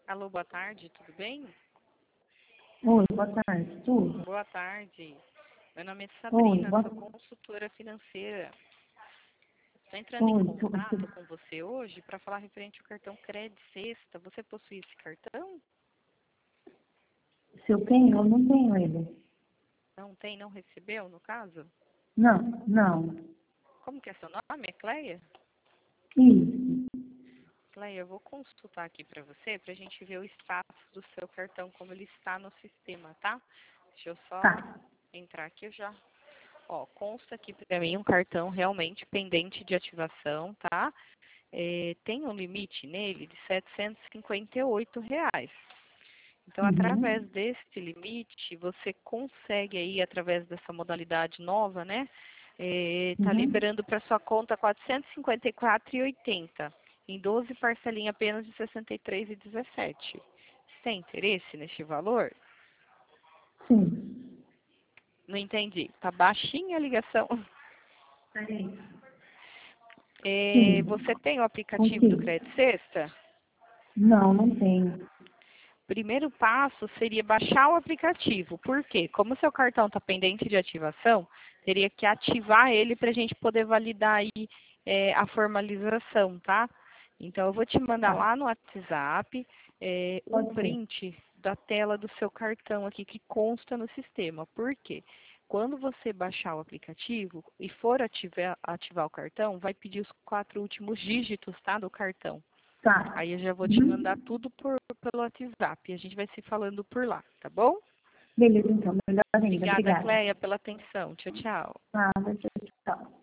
Alô, boa tarde, tudo bem? Oi, boa tarde, tudo? Boa tarde. Meu nome é Oi, Sabrina, boa sou tarde. consultora financeira. Estou entrando em Oi, contato com você hoje para falar referente ao cartão Crédito Sexta. Você possui esse cartão? se eu tenho, eu não tenho ele. Não tem, não recebeu, no caso? Não, não. Como que é seu nome? É Cleia? Isso, Cleia, eu vou consultar aqui para você, para a gente ver o status do seu cartão, como ele está no sistema, tá? Deixa eu só tá. entrar aqui, eu já... Ó, consta aqui para mim um cartão realmente pendente de ativação, tá? Tem um limite nele de R$ 758. Então, através Uhum, desse limite, você consegue aí, através dessa modalidade nova, né? Tá uhum. liberando para sua conta R$ 454,80 em 12 parcelinhas apenas de R$ 63,17. Você tem interesse neste valor? Sim. Não entendi. Tá baixinha a ligação. Peraí. Sim. Você tem o Com aplicativo do que? Crédito Sexta? Não, não tenho. Primeiro passo seria baixar o aplicativo. Por quê? Como seu cartão está pendente de ativação, teria que ativar ele para a gente poder validar aí a formalização, tá? Então, eu vou te mandar Tá, lá no WhatsApp um pode ser. print da tela do seu cartão aqui que consta no sistema. Por quê? Quando você baixar o aplicativo e for ativar o cartão, vai pedir os 4 últimos dígitos, tá, do cartão. Tá. Aí eu já vou te mandar Uhum. tudo pelo WhatsApp. A gente vai se falando por lá, tá bom? Beleza, então. Melhor ainda. Obrigada, Obrigada. Cleia, pela atenção. Tchau, tchau. Nada, tchau, tchau.